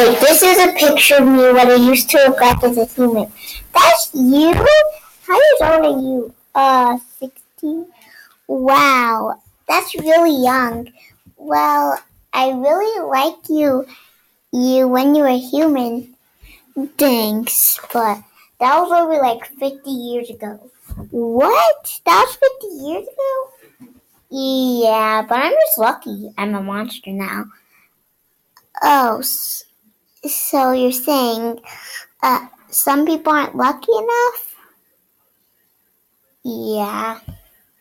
Wait, this is a picture of me when I used to look like as a human. That's you? How years old are you? 16? Wow, that's really young. Well, I really like you when you were human. Thanks, but that was over like 50 years ago. What? That was 50 years ago? Yeah, but I'm just lucky. I'm a monster now. Oh, so you're saying some people aren't lucky enough? Yeah.